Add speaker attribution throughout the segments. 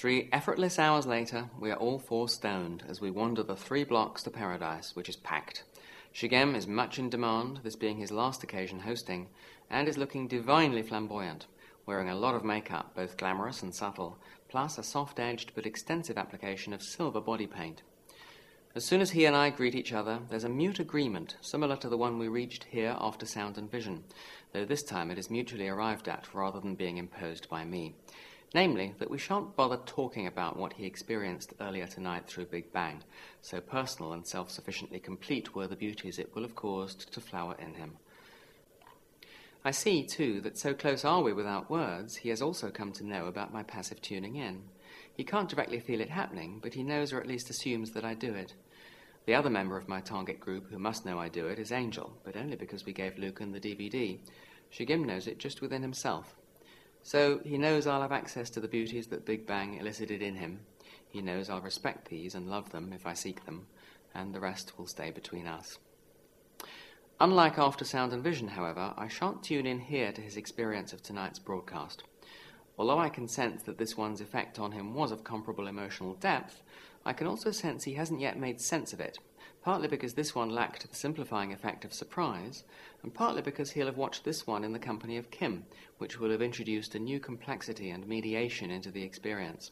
Speaker 1: 3 effortless hours later, we are all 4 stoned as we wander the 3 blocks to Paradise, which is packed. Shigem is much in demand, this being his last occasion hosting, and is looking divinely flamboyant, wearing a lot of makeup, both glamorous and subtle, plus a soft-edged but extensive application of silver body paint. As soon as he and I greet each other, there's a mute agreement, similar to the one we reached here after Sound and Vision, though this time it is mutually arrived at rather than being imposed by me. Namely, that we shan't bother talking about what he experienced earlier tonight through Big Bang, so personal and self-sufficiently complete were the beauties it will have caused to flower in him. I see, too, that so close are we without words, he has also come to know about my passive tuning in. He can't directly feel it happening, but he knows or at least assumes that I do it. The other member of my target group who must know I do it is Angel, but only because we gave Lucan the DVD. Shigem knows it just within himself. So he knows I'll have access to the beauties that Big Bang elicited in him. He knows I'll respect these and love them if I seek them, and the rest will stay between us. Unlike after Sound and Vision, however, I shan't tune in here to his experience of tonight's broadcast. Although I can sense that this one's effect on him was of comparable emotional depth, I can also sense he hasn't yet made sense of it, partly because this one lacked the simplifying effect of surprise, and partly because he'll have watched this one in the company of Kim, which will have introduced a new complexity and mediation into the experience.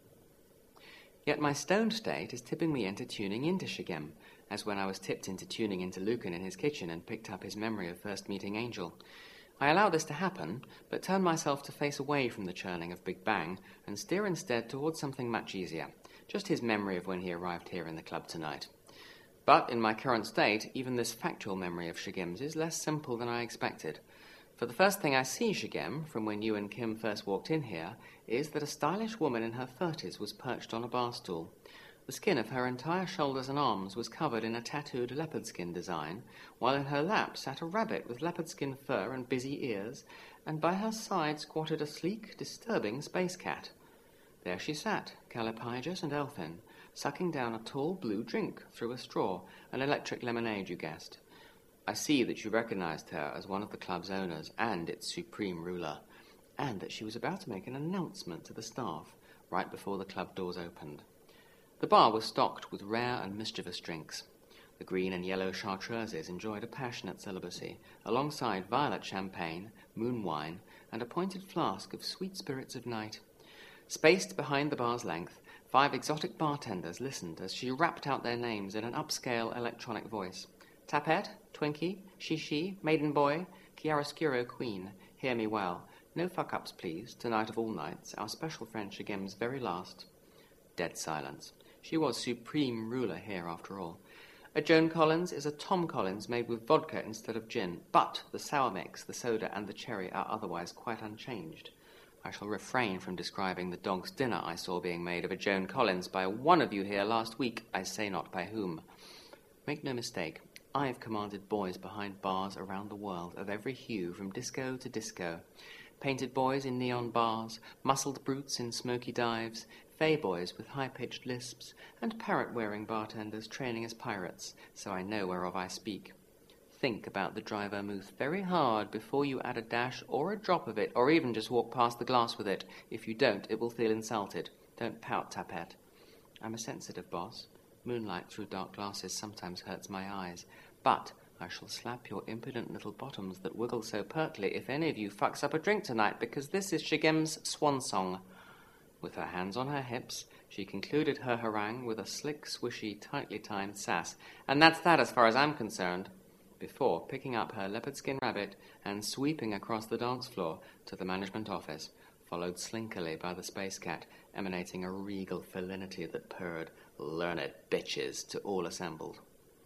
Speaker 1: Yet my stoned state is tipping me into tuning into Shigem, as when I was tipped into tuning into Lucan in his kitchen and picked up his memory of first meeting Angel. I allow this to happen, but turn myself to face away from the churning of Big Bang and steer instead towards something much easier, just his memory of when he arrived here in the club tonight. But in my current state, even this factual memory of Shigem's is less simple than I expected. For the first thing I see Shigem, from when you and Kim first walked in here, is that a stylish woman in her 30s was perched on a bar stool. The skin of her entire shoulders and arms was covered in a tattooed leopard skin design, while in her lap sat a rabbit with leopard skin fur and busy ears, and by her side squatted a sleek, disturbing space cat. There she sat, callipygus and elfin, sucking down a tall blue drink through a straw, an electric lemonade, you guessed. I see that you recognized her as one of the club's owners and its supreme ruler, and that she was about to make an announcement to the staff right before the club doors opened. The bar was stocked with rare and mischievous drinks. The green and yellow chartreuses enjoyed a passionate celibacy, alongside violet champagne, moon wine, and a pointed flask of sweet spirits of night. Spaced behind the bar's length, 5 exotic bartenders listened as she rapped out their names in an upscale electronic voice. Tapette, Twinkie, Shishi, Maiden Boy, Chiaroscuro Queen, hear me well. No fuck-ups, please. Tonight of all nights, our special friend Shigem's very last. Dead silence. She was supreme ruler here, after all. A Joan Collins is a Tom Collins made with vodka instead of gin, but the sour mix, the soda, and the cherry are otherwise quite unchanged. I shall refrain from describing the dog's dinner I saw being made of a Joan Collins by one of you here last week, I say not by whom. Make no mistake, I've commanded boys behind bars around the world of every hue from disco to disco. Painted boys in neon bars, muscled brutes in smoky dives, fey boys with high-pitched lisps, and parrot-wearing bartenders training as pirates, so I know whereof I speak. Think about the dry vermouth very hard before you add a dash or a drop of it, or even just walk past the glass with it. If you don't, it will feel insulted. Don't pout, Tapette. I'm a sensitive boss. Moonlight through dark glasses sometimes hurts my eyes, but I shall slap your impudent little bottoms that wiggle so pertly if any of you fucks up a drink tonight, because this is Shigem's swan song. With her hands on her hips, she concluded her harangue with a slick, swishy, tightly timed sass. And that's that as far as I'm concerned. Before picking up her leopard skin rabbit and sweeping across the dance floor to the management office, followed slinkily by the space cat, emanating a regal felinity that purred, "Learn it, bitches," to all assembled.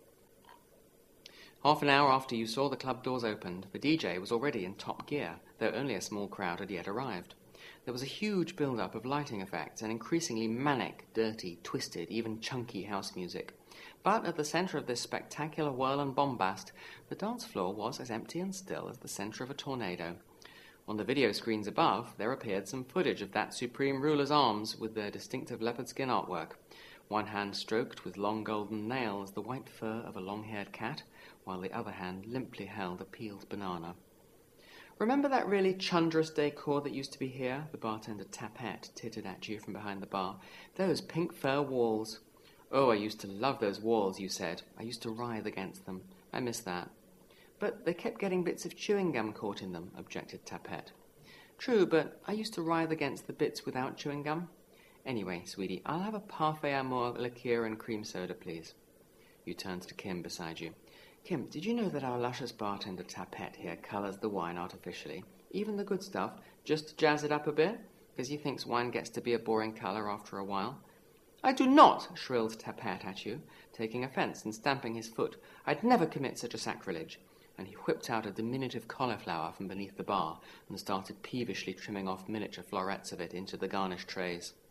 Speaker 1: Half an hour after you saw the club doors opened, the DJ was already in top gear, though only a small crowd had yet arrived. There was a huge build-up of lighting effects and increasingly manic, dirty, twisted, even chunky house music. But at the centre of this spectacular whirl and bombast, the dance floor was as empty and still as the centre of a tornado. On the video screens above, there appeared some footage of that supreme ruler's arms with their distinctive leopard skin artwork. One hand stroked with long golden nails the white fur of a long-haired cat, while the other hand limply held a peeled banana. Remember that really chundrous decor that used to be here? The bartender Tapet tittered at you from behind the bar. Those pink fur walls. Oh, I used to love those walls, you said. I used to writhe against them. I miss that. But they kept getting bits of chewing gum caught in them, objected Tapet. True, but I used to writhe against the bits without chewing gum. Anyway, sweetie, I'll have a parfait amour liqueur and cream soda, please. You turned to Kim beside you. Kim, did you know that our luscious bartender Tapet here colours the wine artificially, even the good stuff, just to jazz it up a bit? Because he thinks wine gets to be a boring colour after a while. I do not, shrilled Tapet at you, taking offence and stamping his foot. I'd never commit such a sacrilege. And he whipped out a diminutive cauliflower from beneath the bar and started peevishly trimming off miniature florets of it into the garnish trays.